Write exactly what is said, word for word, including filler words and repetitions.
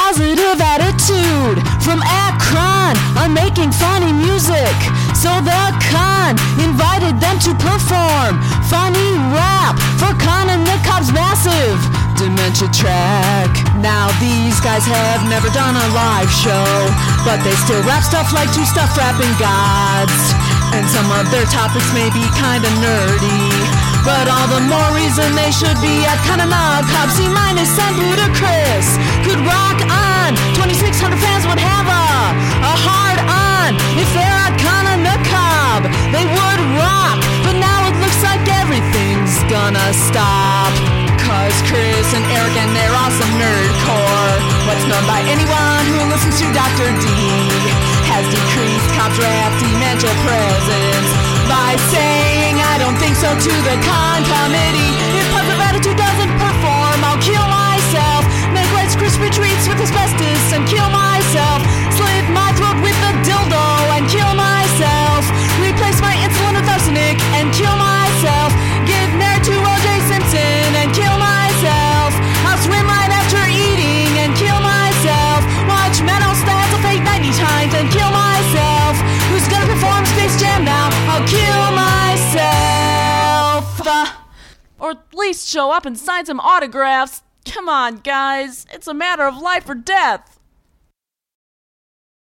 positive attitude from Akron on making funny music. So the Con invited them to perform funny rap for Con and the Cobb's massive dementia track. Now these guys have never done a live show, but they still rap stuff like two stuff rapping gods. And some of their topics may be kinda nerdy, but all the more reason they should be at Con and the Cobb. C minus and Ludacris could rock on. twenty-six hundred fans would have a, a hard on. If they're at Con and the Cobb, they would rock. But now it looks like everything's gonna stop. Cause Chris and Eric and their awesome nerdcore, what's known by anyone who listens to Doctor D, has decreased Cobb's rap dementia presence by saying I don't think so to the Con committee. If positive attitude doesn't perform, I'll kill myself. Make Rice Krispie treats with asbestos and kill myself. Slit my throat with a dildo and kill myself. Replace my insulin with arsenic and kill myself. Get married to O J Simpson and kill myself. I'll swim right after eating and kill myself. Watch Metal Stats of eight ninety times and kill myself. Who's gonna perform Space Jam now? I'll kill myself. Uh, or at least show up and sign some autographs. Come on, guys. It's a matter of life or death.